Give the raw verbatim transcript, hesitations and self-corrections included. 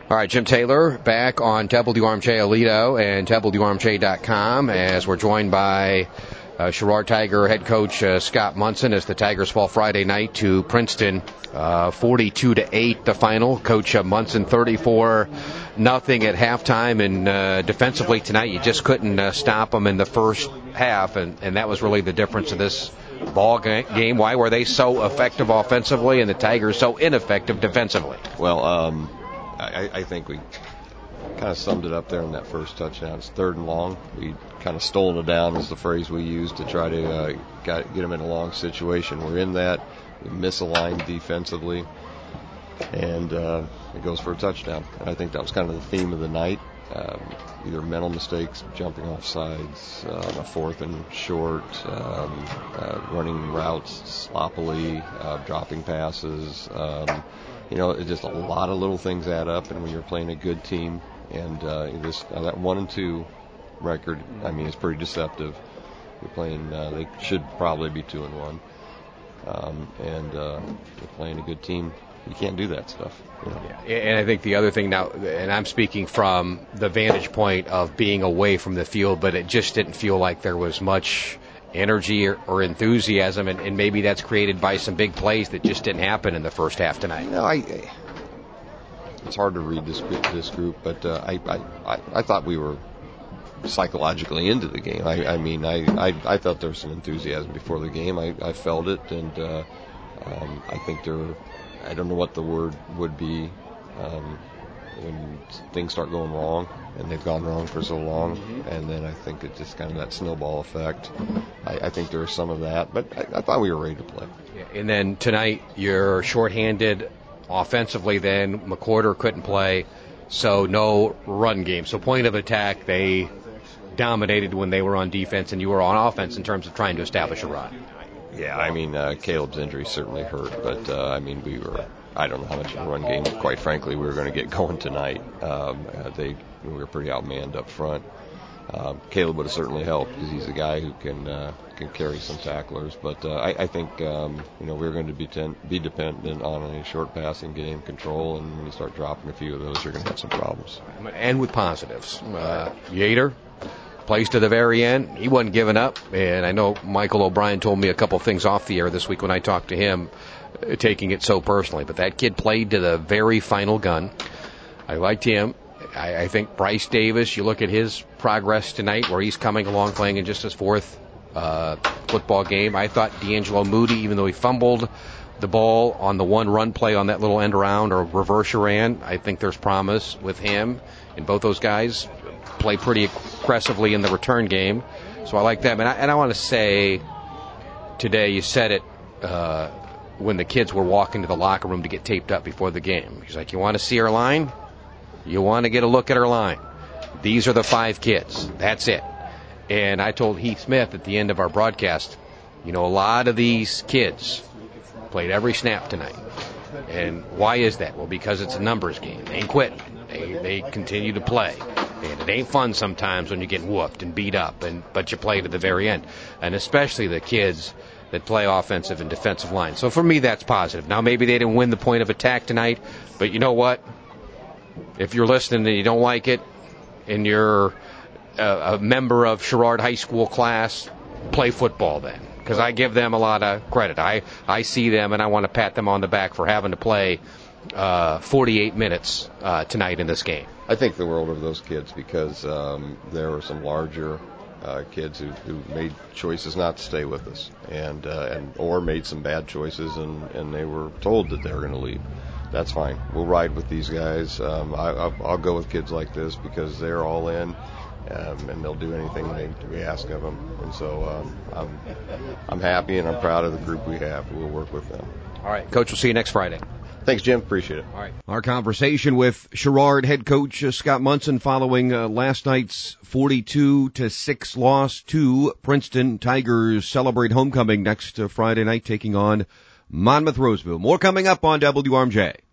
All right, Jim Taylor back on W R M J Aledo and W R M J dot com as we're joined by uh, Sherrard Tiger head coach uh, Scott Munson as the Tigers fall Friday night to Princeton, uh, forty-two to eight the final. Coach uh, Munson thirty-four nothing at halftime, and uh, defensively tonight you just couldn't uh, stop them in the first half, and, and that was really the difference in this ball game. Why were they so effective offensively and the Tigers so ineffective defensively? Well, um, I, I think we kind of summed it up there in that first touchdown. It's third and long. We kind of stolen it down is the phrase we used to try to uh, get them in a long situation. We're in that. We misaligned defensively, and uh, it goes for a touchdown. And I think that was kind of the theme of the night. Um, either mental mistakes, jumping off sides, uh, a fourth and short, um, uh, running routes sloppily, uh, dropping passes. Um, you know, it's just a lot of little things add up, and when you're playing a good team, and uh, this uh, that one and two record, I mean, it's pretty deceptive. You're playing; uh, they should probably be two and one, um, and uh, you're playing a good team. You can't do that stuff. You know? Yeah, and I think the other thing now, and I'm speaking from the vantage point of being away from the field, but it just didn't feel like there was much energy or, or enthusiasm, and, and maybe that's created by some big plays that just didn't happen in the first half tonight. You know, I, it's hard to read this this group, but uh, I, I, I I thought we were psychologically into the game. I, I mean, I, I, I felt there was some enthusiasm before the game. I, I felt it, and uh, um, I think there. I don't know what the word would be um, when things start going wrong, and they've gone wrong for so long, mm-hmm. and then I think it's just kind of that snowball effect. I, I think there was some of that, but I, I thought we were ready to play. Yeah, and then tonight you're shorthanded offensively. Then McWhorter couldn't play, so no run game. So point of attack, they dominated when they were on defense, and you were on offense in terms of trying to establish a run. Yeah, I mean, uh, Caleb's injury certainly hurt, but, uh, I mean, we were, I don't know how much of a run game, quite frankly, we were going to get going tonight. Um, uh, they, we were pretty outmanned up front. Um, Caleb would have certainly helped because he's a guy who can uh, can carry some tacklers, but uh, I, I think, um, you know, we're going to be, ten, be dependent on a short passing game control, and when you start dropping a few of those, you're going to have some problems. And with positives. Uh, Yater plays to the very end. He wasn't giving up, and I know Michael O'Brien told me a couple things off the air this week when I talked to him, uh, taking it so personally. But that kid played to the very final gun. I liked him. I, I think Bryce Davis, you look at his progress tonight where he's coming along playing in just his fourth uh, football game. I thought D'Angelo Moody, even though he fumbled the ball on the one run play on that little end around or reverse ran, I think there's promise with him. And both those guys play pretty aggressively in the return game. So I like them. And I, and I want to say today, you said it uh, when the kids were walking to the locker room to get taped up before the game. He's like, you want to see our line? You want to get a look at our line? These are the five kids. That's it. And I told Heath Smith at the end of our broadcast, you know, a lot of these kids played every snap tonight. And why is that? Well, because it's a numbers game. They ain't quitting. They, they continue to play. And it ain't fun sometimes when you're getting whooped and beat up, and but you play to the very end. And especially the kids that play offensive and defensive line. So for me, that's positive. Now, maybe they didn't win the point of attack tonight, but you know what? If you're listening and you don't like it, and you're a, a member of Sherrard High School class, play football then. Because I give them a lot of credit. I, I see them, and I want to pat them on the back for having to play uh, forty-eight minutes uh, tonight in this game. I think the world of those kids because um, there were some larger uh, kids who, who made choices not to stay with us, and uh, and or made some bad choices, and, and they were told that they were going to leave. That's fine. We'll ride with these guys. Um, I, I'll, I'll go with kids like this because they're all in. Um, and they'll do anything they, we ask of them. And so um, I'm I'm happy and I'm proud of the group we have. We'll work with them. All right, Coach, we'll see you next Friday. Thanks, Jim. Appreciate it. All right. Our conversation with Sherrard head coach uh, Scott Munson following uh, last night's forty-two to six loss to Princeton. Tigers celebrate homecoming next uh, Friday night, taking on Monmouth Roseville. More coming up on W R M J.